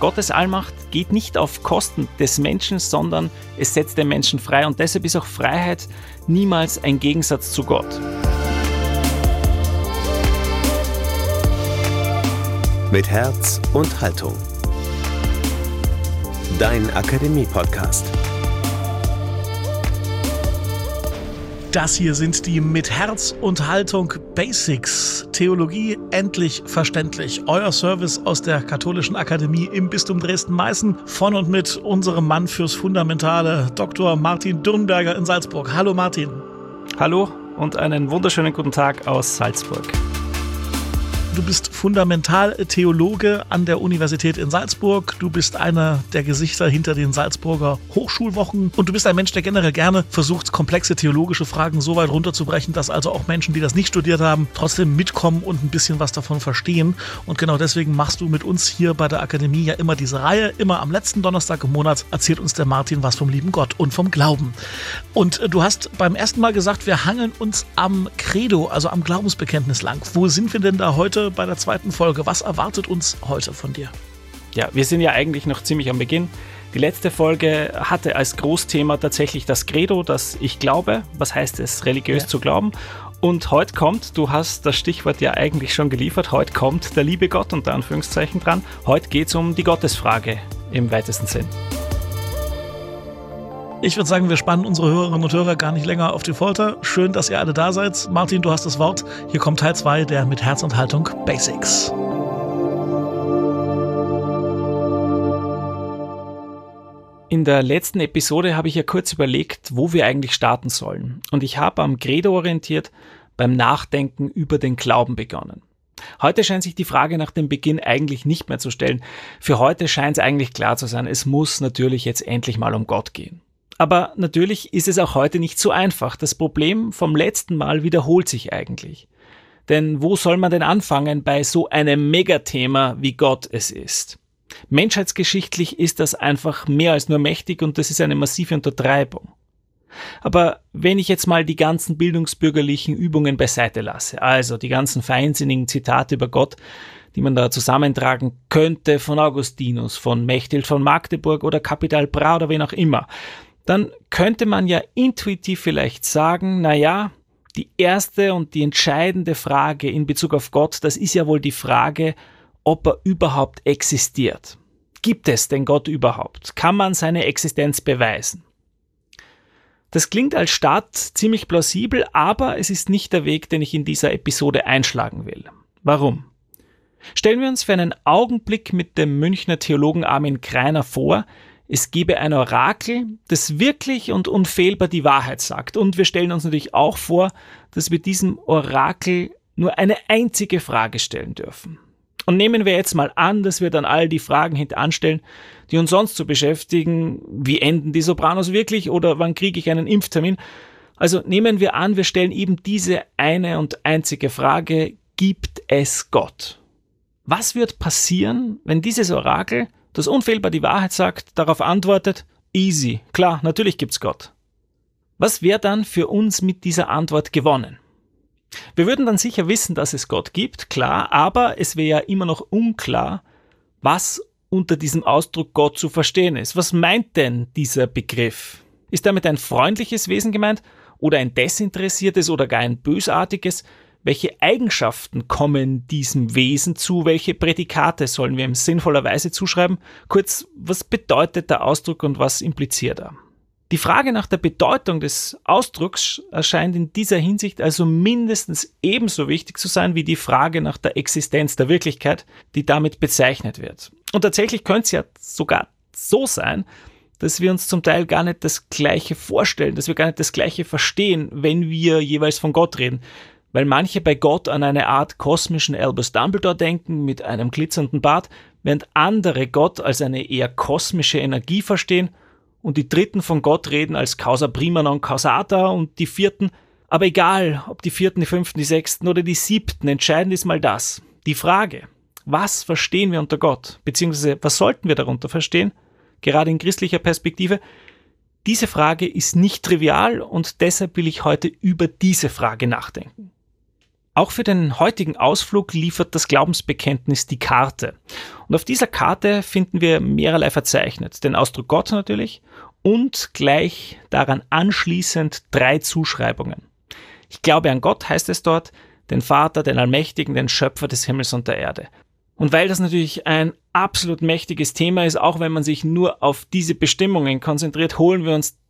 Gottes Allmacht geht nicht auf Kosten des Menschen, sondern es setzt den Menschen frei. Und deshalb ist auch Freiheit niemals ein Gegensatz zu Gott. Mit Herz und Haltung. Dein Akademie-Podcast. Das hier sind die mit Herz und Haltung Basics. Theologie endlich verständlich. Euer Service aus der Katholischen Akademie im Bistum Dresden-Meißen von und mit unserem Mann fürs Fundamentale, Dr. Martin Dürnberger in Salzburg. Hallo Martin. Hallo und einen wunderschönen guten Tag aus Salzburg. Du bist Fundamentaltheologe an der Universität in Salzburg. Du bist einer der Gesichter hinter den Salzburger Hochschulwochen. Und du bist ein Mensch, der generell gerne versucht, komplexe theologische Fragen so weit runterzubrechen, dass also auch Menschen, die das nicht studiert haben, trotzdem mitkommen und ein bisschen was davon verstehen. Und genau deswegen machst du mit uns hier bei der Akademie ja immer diese Reihe. Immer am letzten Donnerstag im Monat erzählt uns der Martin was vom lieben Gott und vom Glauben. Und du hast beim ersten Mal gesagt, wir hangeln uns am Credo, also am Glaubensbekenntnis lang. Wo sind wir denn da heute bei der zweiten Folge? Was erwartet uns heute von dir? Ja, wir sind ja eigentlich noch ziemlich am Beginn. Die letzte Folge hatte als Großthema tatsächlich das Credo, das ich glaube. Was heißt es, religiös zu glauben? Und heute kommt, du hast das Stichwort ja eigentlich schon geliefert, heute kommt der liebe Gott unter Anführungszeichen dran. Heute geht es um die Gottesfrage im weitesten Sinn. Ich würde sagen, wir spannen unsere Hörerinnen und Hörer gar nicht länger auf die Folter. Schön, dass ihr alle da seid. Martin, du hast das Wort. Hier kommt Teil 2 der mit Herz und Haltung Basics. In der letzten Episode habe ich ja kurz überlegt, wo wir eigentlich starten sollen. Und ich habe am Credo orientiert beim Nachdenken über den Glauben begonnen. Heute scheint sich die Frage nach dem Beginn eigentlich nicht mehr zu stellen. Für heute scheint es eigentlich klar zu sein, es muss natürlich jetzt endlich mal um Gott gehen. Aber natürlich ist es auch heute nicht so einfach. Das Problem vom letzten Mal wiederholt sich eigentlich. Denn wo soll man denn anfangen bei so einem Megathema, wie Gott es ist? Menschheitsgeschichtlich ist das einfach mehr als nur mächtig und das ist eine massive Untertreibung. Aber wenn ich jetzt mal die ganzen bildungsbürgerlichen Übungen beiseite lasse, also die ganzen feinsinnigen Zitate über Gott, die man da zusammentragen könnte von Augustinus, von Mechthild von Magdeburg oder Capital Bra oder wen auch immer, dann könnte man ja intuitiv vielleicht sagen, naja, die erste und die entscheidende Frage in Bezug auf Gott, das ist ja wohl die Frage, ob er überhaupt existiert. Gibt es denn Gott überhaupt? Kann man seine Existenz beweisen? Das klingt als Start ziemlich plausibel, aber es ist nicht der Weg, den ich in dieser Episode einschlagen will. Warum? Stellen wir uns für einen Augenblick mit dem Münchner Theologen Armin Greiner vor, es gebe ein Orakel, das wirklich und unfehlbar die Wahrheit sagt. Und wir stellen uns natürlich auch vor, dass wir diesem Orakel nur eine einzige Frage stellen dürfen. Und nehmen wir jetzt mal an, dass wir dann all die Fragen hinteranstellen, die uns sonst so beschäftigen. Wie enden die Sopranos wirklich oder wann kriege ich einen Impftermin? Also nehmen wir an, wir stellen eben diese eine und einzige Frage, gibt es Gott? Was wird passieren, wenn dieses Orakel, das unfehlbar die Wahrheit sagt, darauf antwortet, easy, klar, natürlich gibt's Gott. Was wäre dann für uns mit dieser Antwort gewonnen? Wir würden dann sicher wissen, dass es Gott gibt, klar, aber es wäre ja immer noch unklar, was unter diesem Ausdruck Gott zu verstehen ist. Was meint denn dieser Begriff? Ist damit ein freundliches Wesen gemeint oder ein desinteressiertes oder gar ein bösartiges? Welche Eigenschaften kommen diesem Wesen zu? Welche Prädikate sollen wir ihm sinnvollerweise zuschreiben? Kurz, was bedeutet der Ausdruck und was impliziert er? Die Frage nach der Bedeutung des Ausdrucks erscheint in dieser Hinsicht also mindestens ebenso wichtig zu sein wie die Frage nach der Existenz der Wirklichkeit, die damit bezeichnet wird. Und tatsächlich könnte es ja sogar so sein, dass wir uns zum Teil gar nicht das Gleiche vorstellen, dass wir gar nicht das Gleiche verstehen, wenn wir jeweils von Gott reden. Weil manche bei Gott an eine Art kosmischen Albus Dumbledore denken mit einem glitzernden Bart, während andere Gott als eine eher kosmische Energie verstehen und die Dritten von Gott reden als Causa prima non causata und die Vierten, aber egal, ob die Vierten, die Fünften, die Sechsten oder die Siebten, entscheidend ist mal das. Die Frage, was verstehen wir unter Gott, beziehungsweise was sollten wir darunter verstehen, gerade in christlicher Perspektive, diese Frage ist nicht trivial und deshalb will ich heute über diese Frage nachdenken. Auch für den heutigen Ausflug liefert das Glaubensbekenntnis die Karte. Und auf dieser Karte finden wir mehrerlei verzeichnet. Den Ausdruck Gott natürlich und gleich daran anschließend 3 Zuschreibungen. Ich glaube an Gott, heißt es dort, den Vater, den Allmächtigen, den Schöpfer des Himmels und der Erde. Und weil das natürlich ein absolut mächtiges Thema ist, auch wenn man sich nur auf diese Bestimmungen konzentriert, holen wir uns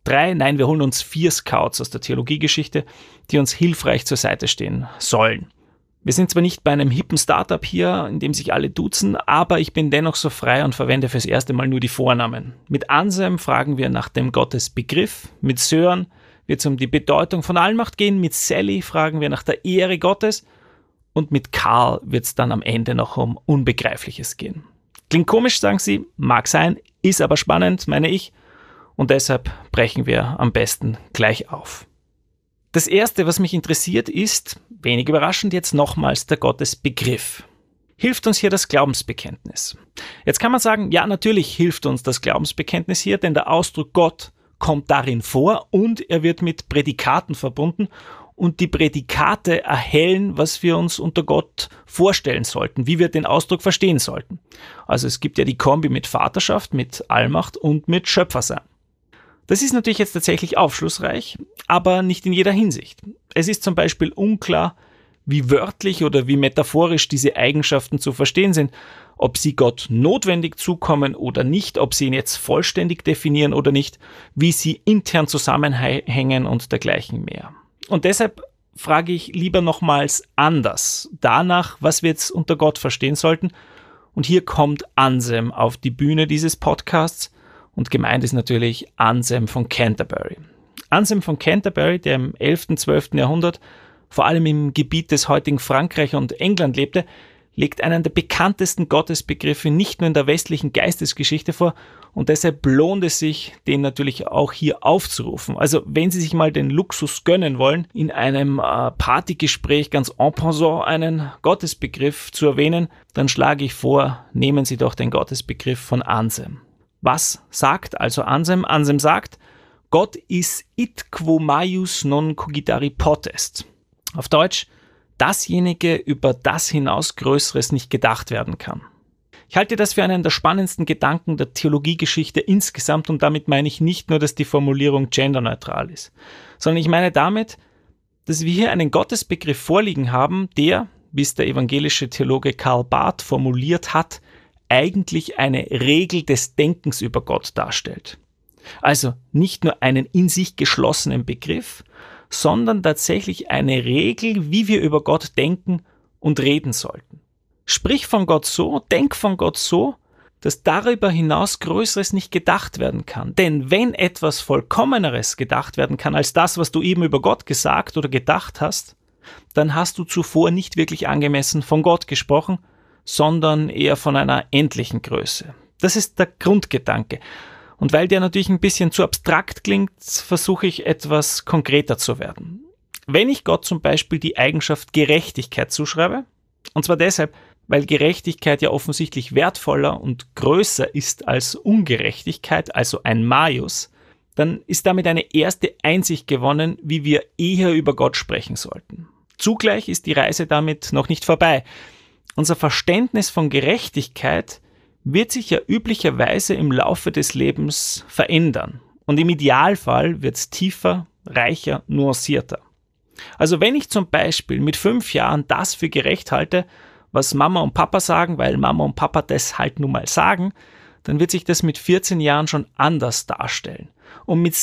4 Scouts aus der Theologiegeschichte, die uns hilfreich zur Seite stehen sollen. Wir sind zwar nicht bei einem hippen Startup hier, in dem sich alle duzen, aber ich bin dennoch so frei und verwende fürs erste Mal nur die Vornamen. Mit Anselm fragen wir nach dem Gottesbegriff, mit Sören wird es um die Bedeutung von Allmacht gehen, mit Sally fragen wir nach der Ehre Gottes und mit Karl wird es dann am Ende noch um Unbegreifliches gehen. Klingt komisch, sagen Sie, mag sein, ist aber spannend, meine ich, und deshalb brechen wir am besten gleich auf. Das Erste, was mich interessiert, ist, wenig überraschend jetzt nochmals der Gottesbegriff. Hilft uns hier das Glaubensbekenntnis? Jetzt kann man sagen, ja, natürlich hilft uns das Glaubensbekenntnis hier, denn der Ausdruck Gott kommt darin vor und er wird mit Prädikaten verbunden und die Prädikate erhellen, was wir uns unter Gott vorstellen sollten, wie wir den Ausdruck verstehen sollten. Also es gibt ja die Kombi mit Vaterschaft, mit Allmacht und mit Schöpfersein. Das ist natürlich jetzt tatsächlich aufschlussreich, aber nicht in jeder Hinsicht. Es ist zum Beispiel unklar, wie wörtlich oder wie metaphorisch diese Eigenschaften zu verstehen sind, ob sie Gott notwendig zukommen oder nicht, ob sie ihn jetzt vollständig definieren oder nicht, wie sie intern zusammenhängen und dergleichen mehr. Und deshalb frage ich lieber nochmals anders, danach, was wir jetzt unter Gott verstehen sollten. Und hier kommt Anselm auf die Bühne dieses Podcasts und gemeint ist natürlich Anselm von Canterbury. Anselm von Canterbury, der im 11. und 12. Jahrhundert vor allem im Gebiet des heutigen Frankreich und England lebte, legt einen der bekanntesten Gottesbegriffe nicht nur in der westlichen Geistesgeschichte vor und deshalb lohnt es sich, den natürlich auch hier aufzurufen. Also wenn Sie sich mal den Luxus gönnen wollen, in einem Partygespräch ganz en passant einen Gottesbegriff zu erwähnen, dann schlage ich vor, nehmen Sie doch den Gottesbegriff von Anselm. Was sagt also Anselm? Anselm sagt, Gott ist it quo maius non cogitari potest. Auf Deutsch, dasjenige, über das hinaus Größeres nicht gedacht werden kann. Ich halte das für einen der spannendsten Gedanken der Theologiegeschichte insgesamt und damit meine ich nicht nur, dass die Formulierung genderneutral ist, sondern ich meine damit, dass wir hier einen Gottesbegriff vorliegen haben, der, wie es der evangelische Theologe Karl Barth formuliert hat, eigentlich eine Regel des Denkens über Gott darstellt. Also nicht nur einen in sich geschlossenen Begriff, sondern tatsächlich eine Regel, wie wir über Gott denken und reden sollten. Sprich von Gott so, denk von Gott so, dass darüber hinaus Größeres nicht gedacht werden kann. Denn wenn etwas Vollkommeneres gedacht werden kann als das, was du eben über Gott gesagt oder gedacht hast, dann hast du zuvor nicht wirklich angemessen von Gott gesprochen, sondern eher von einer endlichen Größe. Das ist der Grundgedanke. Und weil der natürlich ein bisschen zu abstrakt klingt, versuche ich etwas konkreter zu werden. Wenn ich Gott zum Beispiel die Eigenschaft Gerechtigkeit zuschreibe, und zwar deshalb, weil Gerechtigkeit ja offensichtlich wertvoller und größer ist als Ungerechtigkeit, also ein Maius, dann ist damit eine erste Einsicht gewonnen, wie wir eher über Gott sprechen sollten. Zugleich ist die Reise damit noch nicht vorbei. Unser Verständnis von Gerechtigkeit wird sich ja üblicherweise im Laufe des Lebens verändern. Und im Idealfall wird es tiefer, reicher, nuancierter. Also wenn ich zum Beispiel mit 5 Jahren das für gerecht halte, was Mama und Papa sagen, weil Mama und Papa das halt nun mal sagen, dann wird sich das mit 14 Jahren schon anders darstellen. Und mit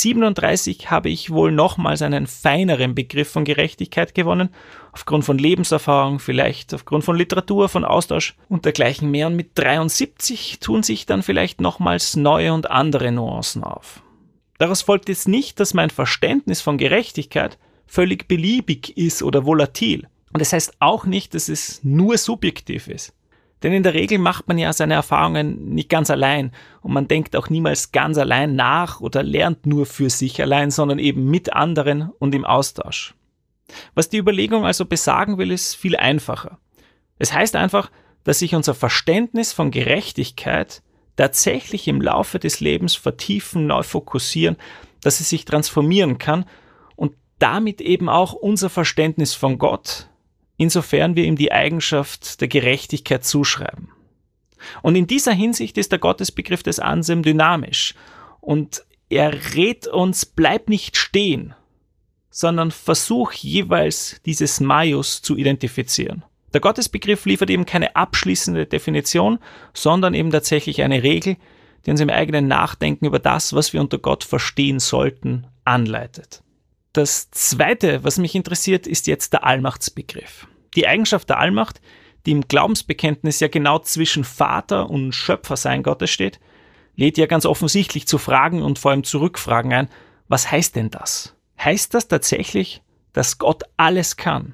37 habe ich wohl nochmals einen feineren Begriff von Gerechtigkeit gewonnen, aufgrund von Lebenserfahrung, vielleicht aufgrund von Literatur, von Austausch und dergleichen mehr. Und mit 73 tun sich dann vielleicht nochmals neue und andere Nuancen auf. Daraus folgt jetzt nicht, dass mein Verständnis von Gerechtigkeit völlig beliebig ist oder volatil. Und das heißt auch nicht, dass es nur subjektiv ist. Denn in der Regel macht man ja seine Erfahrungen nicht ganz allein und man denkt auch niemals ganz allein nach oder lernt nur für sich allein, sondern eben mit anderen und im Austausch. Was die Überlegung also besagen will, ist viel einfacher. Es heißt einfach, dass sich unser Verständnis von Gerechtigkeit tatsächlich im Laufe des Lebens vertiefen, neu fokussieren, dass es sich transformieren kann und damit eben auch unser Verständnis von Gott insofern wir ihm die Eigenschaft der Gerechtigkeit zuschreiben. Und in dieser Hinsicht ist der Gottesbegriff des Anselm dynamisch und er rät uns, bleib nicht stehen, sondern versuch jeweils dieses Maius zu identifizieren. Der Gottesbegriff liefert eben keine abschließende Definition, sondern eben tatsächlich eine Regel, die uns im eigenen Nachdenken über das, was wir unter Gott verstehen sollten, anleitet. Das Zweite, was mich interessiert, ist jetzt der Allmachtsbegriff. Die Eigenschaft der Allmacht, die im Glaubensbekenntnis ja genau zwischen Vater und Schöpfersein Gottes steht, lädt ja ganz offensichtlich zu Fragen und vor allem zu Rückfragen ein. Was heißt denn das? Heißt das tatsächlich, dass Gott alles kann?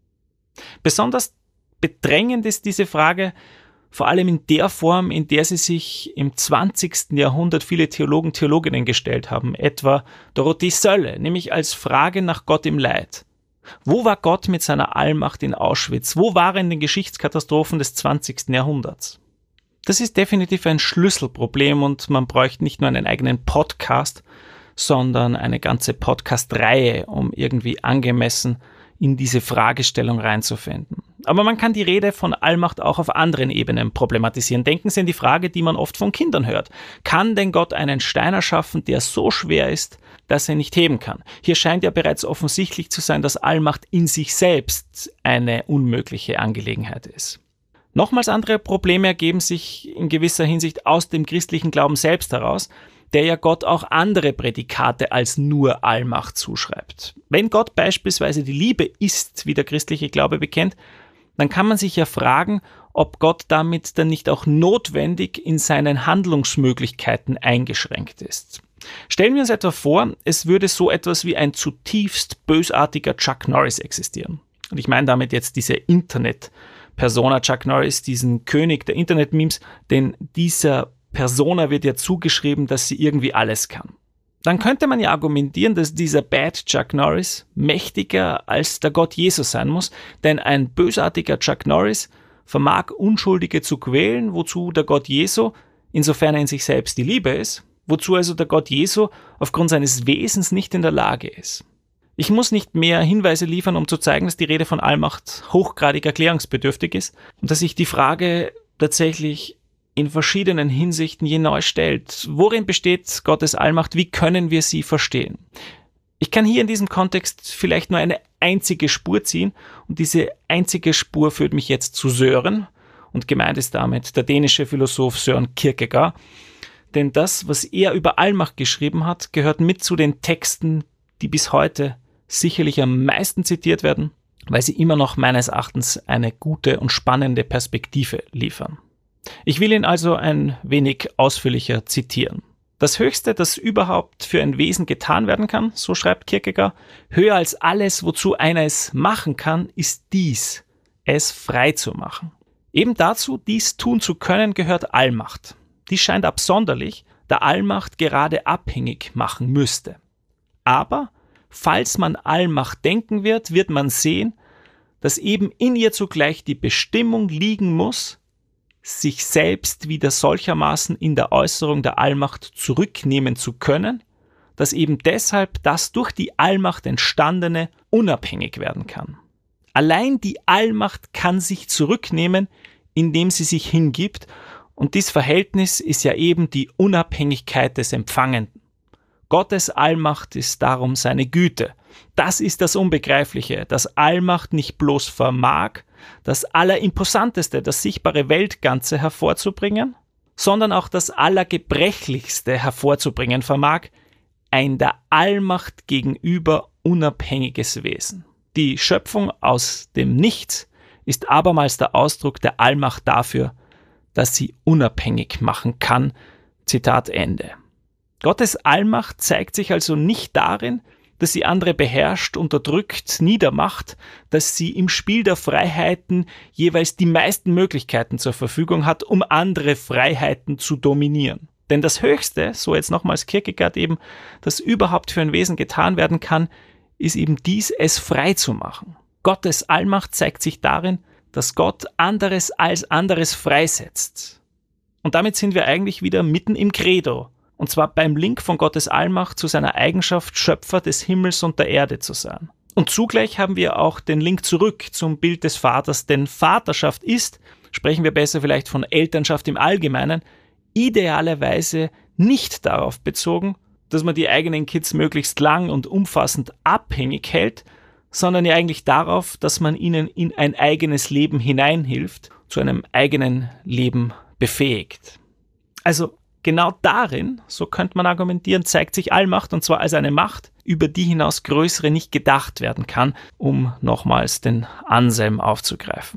Besonders bedrängend ist diese Frage, vor allem in der Form, in der sie sich im 20. Jahrhundert viele Theologen, Theologinnen gestellt haben, etwa Dorothee Sölle, nämlich als Frage nach Gott im Leid. Wo war Gott mit seiner Allmacht in Auschwitz? Wo war er in den Geschichtskatastrophen des 20. Jahrhunderts? Das ist definitiv ein Schlüsselproblem und man bräuchte nicht nur einen eigenen Podcast, sondern eine ganze Podcast-Reihe, um irgendwie angemessen in diese Fragestellung reinzufinden. Aber man kann die Rede von Allmacht auch auf anderen Ebenen problematisieren. Denken Sie an die Frage, die man oft von Kindern hört. Kann denn Gott einen Stein erschaffen, der so schwer ist, dass er nicht heben kann? Hier scheint ja bereits offensichtlich zu sein, dass Allmacht in sich selbst eine unmögliche Angelegenheit ist. Nochmals andere Probleme ergeben sich in gewisser Hinsicht aus dem christlichen Glauben selbst heraus, der ja Gott auch andere Prädikate als nur Allmacht zuschreibt. Wenn Gott beispielsweise die Liebe ist, wie der christliche Glaube bekennt, dann kann man sich ja fragen, ob Gott damit dann nicht auch notwendig in seinen Handlungsmöglichkeiten eingeschränkt ist. Stellen wir uns etwa vor, es würde so etwas wie ein zutiefst bösartiger Chuck Norris existieren. Und ich meine damit jetzt diese Internet-Persona Chuck Norris, diesen König der Internet-Memes, denn dieser Persona wird ja zugeschrieben, dass sie irgendwie alles kann. Dann könnte man ja argumentieren, dass dieser Bad Chuck Norris mächtiger als der Gott Jesus sein muss, denn ein bösartiger Chuck Norris vermag Unschuldige zu quälen, wozu der Gott Jesu, insofern er in sich selbst die Liebe ist, wozu also der Gott Jesu aufgrund seines Wesens nicht in der Lage ist. Ich muss nicht mehr Hinweise liefern, um zu zeigen, dass die Rede von Allmacht hochgradig erklärungsbedürftig ist und dass sich die Frage tatsächlich in verschiedenen Hinsichten je neu stellt. Worin besteht Gottes Allmacht? Wie können wir sie verstehen? Ich kann hier in diesem Kontext vielleicht nur eine einzige Spur ziehen und diese einzige Spur führt mich jetzt zu Søren und gemeint ist damit der dänische Philosoph Søren Kierkegaard, denn das, was er über Allmacht geschrieben hat, gehört mit zu den Texten, die bis heute sicherlich am meisten zitiert werden, weil sie immer noch meines Erachtens eine gute und spannende Perspektive liefern. Ich will ihn also ein wenig ausführlicher zitieren. Das Höchste, das überhaupt für ein Wesen getan werden kann, so schreibt Kierkegaard, höher als alles, wozu einer es machen kann, ist dies, es frei zu machen. Eben dazu, dies tun zu können, gehört Allmacht. Dies scheint absonderlich, da Allmacht gerade abhängig machen müsste. Aber falls man Allmacht denken wird, wird man sehen, dass eben in ihr zugleich die Bestimmung liegen muss, sich selbst wieder solchermaßen in der Äußerung der Allmacht zurücknehmen zu können, dass eben deshalb das durch die Allmacht Entstandene unabhängig werden kann. Allein die Allmacht kann sich zurücknehmen, indem sie sich hingibt, und dies Verhältnis ist ja eben die Unabhängigkeit des Empfangenden. Gottes Allmacht ist darum seine Güte. Das ist das Unbegreifliche, dass Allmacht nicht bloß vermag, das Allerimposanteste, das sichtbare Weltganze hervorzubringen, sondern auch das Allergebrechlichste hervorzubringen vermag, ein der Allmacht gegenüber unabhängiges Wesen. Die Schöpfung aus dem Nichts ist abermals der Ausdruck der Allmacht dafür, dass sie unabhängig machen kann. Zitat Ende. Gottes Allmacht zeigt sich also nicht darin, dass sie andere beherrscht, unterdrückt, niedermacht, dass sie im Spiel der Freiheiten jeweils die meisten Möglichkeiten zur Verfügung hat, um andere Freiheiten zu dominieren. Denn das Höchste, so jetzt nochmals Kierkegaard eben, das überhaupt für ein Wesen getan werden kann, ist eben dies, es frei zu machen. Gottes Allmacht zeigt sich darin, dass Gott anderes als anderes freisetzt. Und damit sind wir eigentlich wieder mitten im Credo. Und zwar beim Link von Gottes Allmacht zu seiner Eigenschaft, Schöpfer des Himmels und der Erde zu sein. Und zugleich haben wir auch den Link zurück zum Bild des Vaters, denn Vaterschaft ist, sprechen wir besser vielleicht von Elternschaft im Allgemeinen, idealerweise nicht darauf bezogen, dass man die eigenen Kids möglichst lang und umfassend abhängig hält, sondern ja eigentlich darauf, dass man ihnen in ein eigenes Leben hineinhilft, zu einem eigenen Leben befähigt. Also genau darin, so könnte man argumentieren, zeigt sich Allmacht, und zwar als eine Macht, über die hinaus größere nicht gedacht werden kann, um nochmals den Anselm aufzugreifen.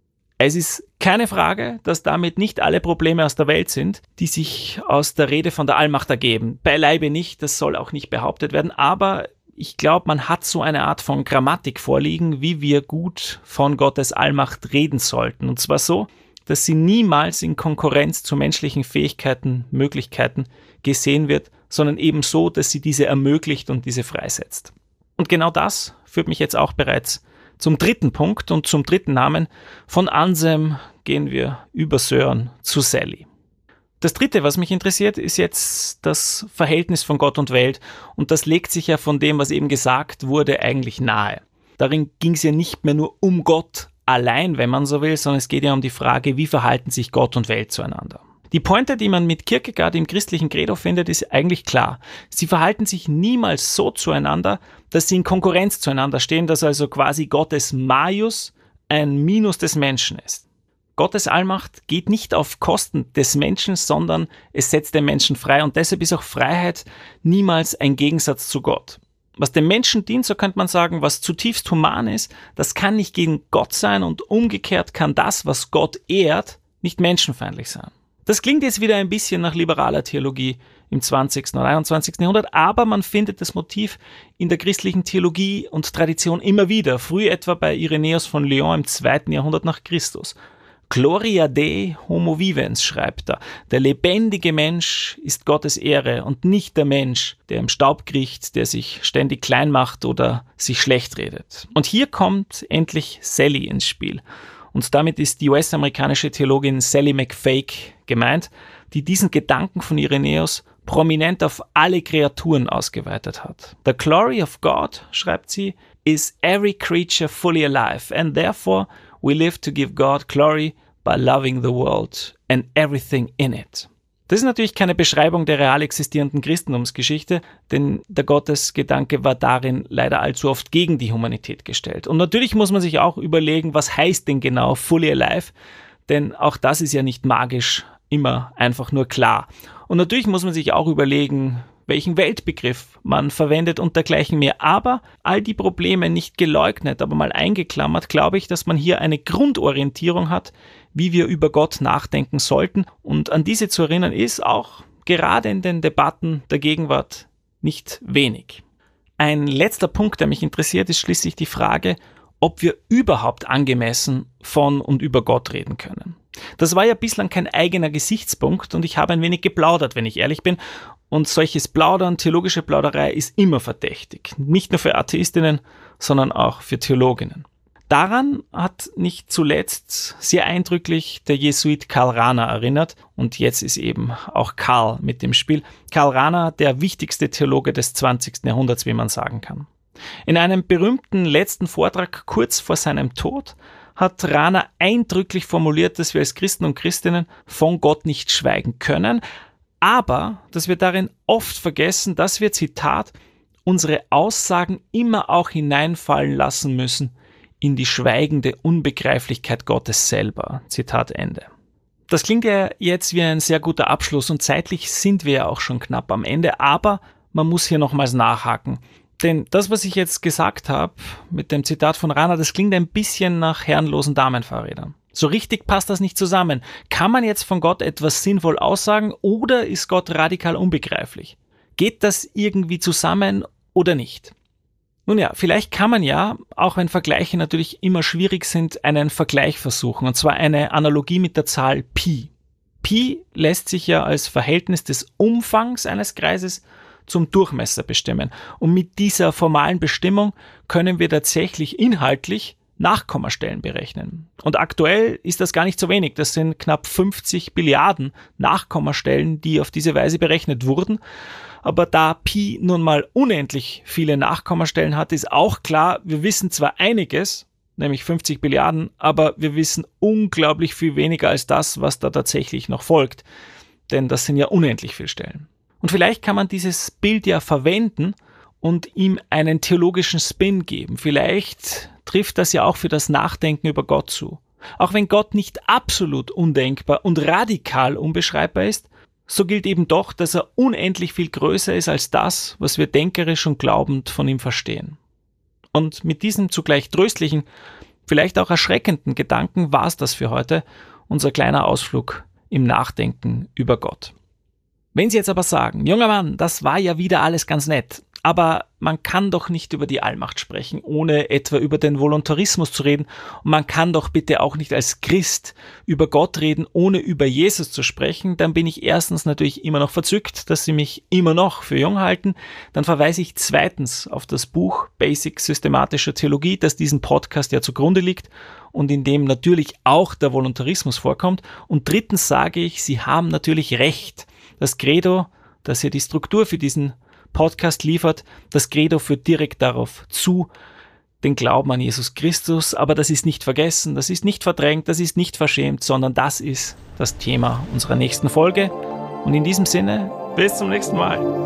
Es ist keine Frage, dass damit nicht alle Probleme aus der Welt sind, die sich aus der Rede von der Allmacht ergeben. Beileibe nicht, das soll auch nicht behauptet werden, aber ich glaube, man hat so eine Art von Grammatik vorliegen, wie wir gut von Gottes Allmacht reden sollten. Und zwar so, dass sie niemals in Konkurrenz zu menschlichen Fähigkeiten, Möglichkeiten gesehen wird, sondern eben so, dass sie diese ermöglicht und diese freisetzt. Und genau das führt mich jetzt auch bereits zum dritten Punkt und zum dritten Namen. Von Anselm gehen wir über Sören zu Sally. Das dritte, was mich interessiert, ist jetzt das Verhältnis von Gott und Welt, und das legt sich ja von dem, was eben gesagt wurde, eigentlich nahe. Darin ging es ja nicht mehr nur um Gott allein, wenn man so will, sondern es geht ja um die Frage, wie verhalten sich Gott und Welt zueinander. Die Pointe, die man mit Kierkegaard im christlichen Credo findet, ist eigentlich klar. Sie verhalten sich niemals so zueinander, dass sie in Konkurrenz zueinander stehen, dass also quasi Gottes Majus ein Minus des Menschen ist. Gottes Allmacht geht nicht auf Kosten des Menschen, sondern es setzt den Menschen frei, und deshalb ist auch Freiheit niemals ein Gegensatz zu Gott. Was dem Menschen dient, so könnte man sagen, was zutiefst human ist, das kann nicht gegen Gott sein, und umgekehrt kann das, was Gott ehrt, nicht menschenfeindlich sein. Das klingt jetzt wieder ein bisschen nach liberaler Theologie im 20. und 21. Jahrhundert, aber man findet das Motiv in der christlichen Theologie und Tradition immer wieder, früh etwa bei Irenäus von Lyon im 2. Jahrhundert nach Christus. Gloria Dei homo vivens, schreibt er. Der lebendige Mensch ist Gottes Ehre und nicht der Mensch, der im Staub kriecht, der sich ständig klein macht oder sich schlecht redet. Und hier kommt endlich Sally ins Spiel. Und damit ist die US-amerikanische Theologin Sally McFake gemeint, die diesen Gedanken von Irenäus prominent auf alle Kreaturen ausgeweitet hat. The glory of God, schreibt sie, is every creature fully alive, and therefore we live to give God glory by loving the world and everything in it. Das ist natürlich keine Beschreibung der real existierenden Christentumsgeschichte, denn der Gottesgedanke war darin leider allzu oft gegen die Humanität gestellt. Und natürlich muss man sich auch überlegen, was heißt denn genau fully alive, denn auch das ist ja nicht magisch immer einfach nur klar. Und natürlich muss man sich auch überlegen, welchen Weltbegriff man verwendet und dergleichen mehr. Aber all die Probleme nicht geleugnet, aber mal eingeklammert, glaube ich, dass man hier eine Grundorientierung hat, wie wir über Gott nachdenken sollten. Und an diese zu erinnern ist auch gerade in den Debatten der Gegenwart nicht wenig. Ein letzter Punkt, der mich interessiert, ist schließlich die Frage, ob wir überhaupt angemessen von und über Gott reden können. Das war ja bislang kein eigener Gesichtspunkt, und ich habe ein wenig geplaudert, wenn ich ehrlich bin. Und solches Plaudern, theologische Plauderei, ist immer verdächtig. Nicht nur für Atheistinnen, sondern auch für Theologinnen. Daran hat nicht zuletzt sehr eindrücklich der Jesuit Karl Rahner erinnert. Und jetzt ist eben auch Karl mit dem Spiel. Karl Rahner, der wichtigste Theologe des 20. Jahrhunderts, wie man sagen kann. In einem berühmten letzten Vortrag kurz vor seinem Tod hat Rahner eindrücklich formuliert, dass wir als Christen und Christinnen von Gott nicht schweigen können, aber dass wir darin oft vergessen, dass wir, Zitat, unsere Aussagen immer auch hineinfallen lassen müssen in die schweigende Unbegreiflichkeit Gottes selber. Zitat Ende. Das klingt ja jetzt wie ein sehr guter Abschluss, und zeitlich sind wir ja auch schon knapp am Ende, aber man muss hier nochmals nachhaken. Denn das, was ich jetzt gesagt habe mit dem Zitat von Rahner, das klingt ein bisschen nach herrenlosen Damenfahrrädern. So richtig passt das nicht zusammen. Kann man jetzt von Gott etwas sinnvoll aussagen, oder ist Gott radikal unbegreiflich? Geht das irgendwie zusammen oder nicht? Nun ja, vielleicht kann man ja, auch wenn Vergleiche natürlich immer schwierig sind, einen Vergleich versuchen, und zwar eine Analogie mit der Zahl Pi. Pi lässt sich ja als Verhältnis des Umfangs eines Kreises zum Durchmesser bestimmen. Und mit dieser formalen Bestimmung können wir tatsächlich inhaltlich Nachkommastellen berechnen. Und aktuell ist das gar nicht so wenig. Das sind knapp 50 Billiarden Nachkommastellen, die auf diese Weise berechnet wurden. Aber da Pi nun mal unendlich viele Nachkommastellen hat, ist auch klar, wir wissen zwar einiges, nämlich 50 Billiarden, aber wir wissen unglaublich viel weniger als das, was da tatsächlich noch folgt. Denn das sind ja unendlich viele Stellen. Und vielleicht kann man dieses Bild ja verwenden und ihm einen theologischen Spin geben. Vielleicht trifft das ja auch für das Nachdenken über Gott zu. Auch wenn Gott nicht absolut undenkbar und radikal unbeschreibbar ist, so gilt eben doch, dass er unendlich viel größer ist als das, was wir denkerisch und glaubend von ihm verstehen. Und mit diesem zugleich tröstlichen, vielleicht auch erschreckenden Gedanken war es das für heute, unser kleiner Ausflug im Nachdenken über Gott. Wenn Sie jetzt aber sagen, junger Mann, das war ja wieder alles ganz nett, aber man kann doch nicht über die Allmacht sprechen, ohne etwa über den Voluntarismus zu reden. Und man kann doch bitte auch nicht als Christ über Gott reden, ohne über Jesus zu sprechen. Dann bin ich erstens natürlich immer noch verzückt, dass Sie mich immer noch für jung halten. Dann verweise ich zweitens auf das Buch Basics systematischer Theologie, das diesem Podcast ja zugrunde liegt und in dem natürlich auch der Voluntarismus vorkommt. Und drittens sage ich, Sie haben natürlich recht. Das Credo, das hier die Struktur für diesen Podcast liefert, das Credo führt direkt darauf zu, den Glauben an Jesus Christus, aber das ist nicht vergessen, das ist nicht verdrängt, das ist nicht verschämt, sondern das ist das Thema unserer nächsten Folge. Und in diesem Sinne, bis zum nächsten Mal.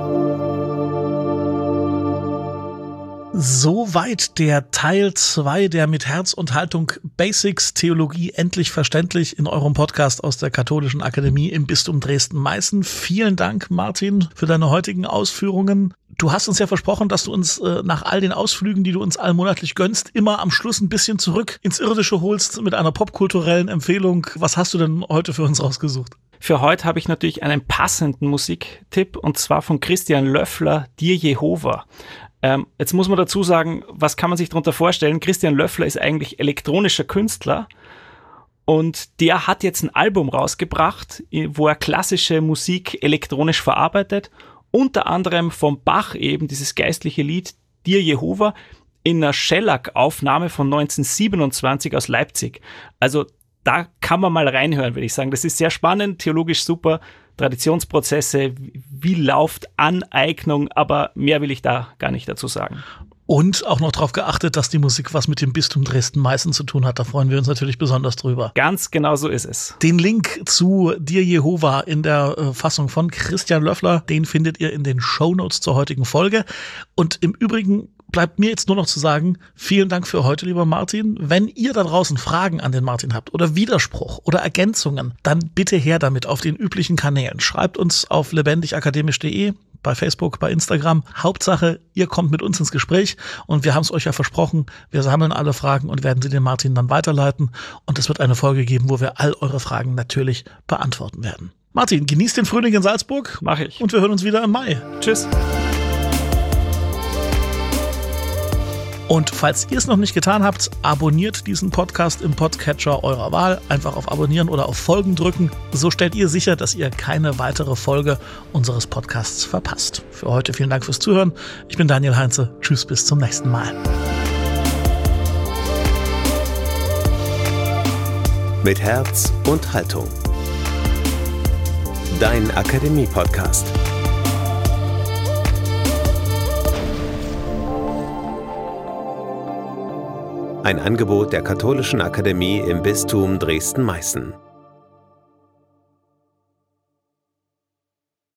Soweit der Teil 2 der mit Herz und Haltung Basics Theologie endlich verständlich in eurem Podcast aus der Katholischen Akademie im Bistum Dresden-Meißen. Vielen Dank, Martin, für deine heutigen Ausführungen. Du hast uns ja versprochen, dass du uns nach all den Ausflügen, die du uns allmonatlich gönnst, immer am Schluss ein bisschen zurück ins Irdische holst mit einer popkulturellen Empfehlung. Was hast du denn heute für uns rausgesucht? Für heute habe ich natürlich einen passenden Musiktipp, und zwar von Christian Löffler, Dir Jehova. Jetzt muss man dazu sagen, was kann man sich darunter vorstellen? Christian Löffler ist eigentlich elektronischer Künstler und der hat jetzt ein Album rausgebracht, wo er klassische Musik elektronisch verarbeitet, unter anderem vom Bach eben dieses geistliche Lied Dir Jehova in einer Shellac-Aufnahme von 1927 aus Leipzig. Also da kann man mal reinhören, würde ich sagen. Das ist sehr spannend, theologisch super. Traditionsprozesse, wie läuft Aneignung, aber mehr will ich da gar nicht dazu sagen. Und auch noch darauf geachtet, dass die Musik was mit dem Bistum Dresden-Meißen zu tun hat. Da freuen wir uns natürlich besonders drüber. Ganz genau so ist es. Den Link zu Dir Jehova in der Fassung von Christian Löffler, den findet ihr in den Shownotes zur heutigen Folge. Und im Übrigen bleibt mir jetzt nur noch zu sagen, vielen Dank für heute, lieber Martin. Wenn ihr da draußen Fragen an den Martin habt oder Widerspruch oder Ergänzungen, dann bitte her damit auf den üblichen Kanälen. Schreibt uns auf lebendigakademisch.de, bei Facebook, bei Instagram. Hauptsache, ihr kommt mit uns ins Gespräch und wir haben es euch ja versprochen, wir sammeln alle Fragen und werden sie dem Martin dann weiterleiten und es wird eine Folge geben, wo wir all eure Fragen natürlich beantworten werden. Martin, genießt den Frühling in Salzburg. Mach ich. Und wir hören uns wieder im Mai. Tschüss. Und falls ihr es noch nicht getan habt, abonniert diesen Podcast im Podcatcher eurer Wahl. Einfach auf Abonnieren oder auf Folgen drücken. So stellt ihr sicher, dass ihr keine weitere Folge unseres Podcasts verpasst. Für heute vielen Dank fürs Zuhören. Ich bin Daniel Heinze. Tschüss, bis zum nächsten Mal. Mit Herz und Haltung. Dein Akademie-Podcast. Ein Angebot der Katholischen Akademie im Bistum Dresden-Meißen.